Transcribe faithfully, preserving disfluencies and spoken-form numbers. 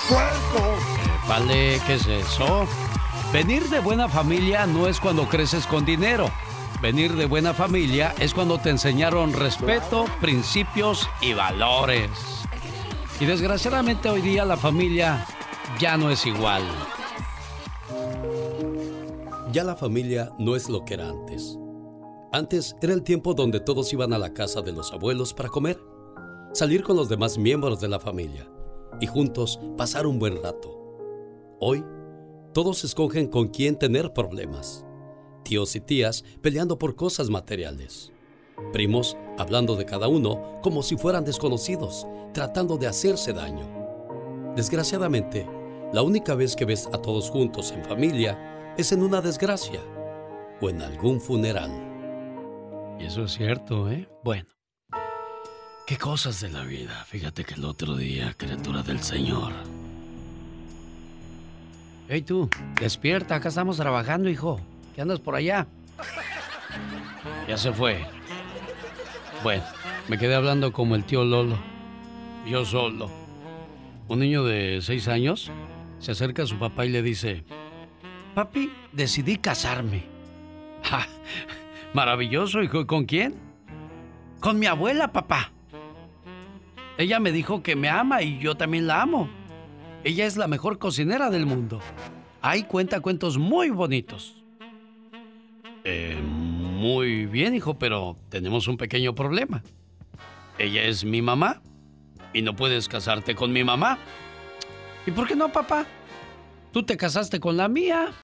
¡Puerco! Vale, ¿qué es eso? Venir de buena familia no es cuando creces con dinero. Venir de buena familia es cuando te enseñaron respeto, principios y valores. Y desgraciadamente hoy día la familia ya no es igual. Ya la familia no es lo que era antes. Antes era el tiempo donde todos iban a la casa de los abuelos para comer, salir con los demás miembros de la familia y juntos pasar un buen rato. Hoy, todos escogen con quién tener problemas. Tíos y tías peleando por cosas materiales. Primos hablando de cada uno como si fueran desconocidos, tratando de hacerse daño. Desgraciadamente, la única vez que ves a todos juntos en familia es en una desgracia o en algún funeral. Y eso es cierto, ¿eh? Bueno. Qué cosas de la vida. Fíjate que el otro día, criatura del Señor. Hey tú, despierta, acá estamos trabajando, hijo. ¿Qué andas por allá? Ya se fue. Bueno, me quedé hablando como el tío Lolo. Yo solo. Un niño de seis años se acerca a su papá y le dice: Papi, decidí casarme. ¡Ja! Maravilloso, hijo. ¿Con quién? Con mi abuela, papá. Ella me dijo que me ama y yo también la amo. Ella es la mejor cocinera del mundo. Ahí cuenta cuentos muy bonitos. Eh, muy bien, hijo, pero tenemos un pequeño problema. Ella es mi mamá y no puedes casarte con mi mamá. ¿Y por qué no, papá? Tú te casaste con la mía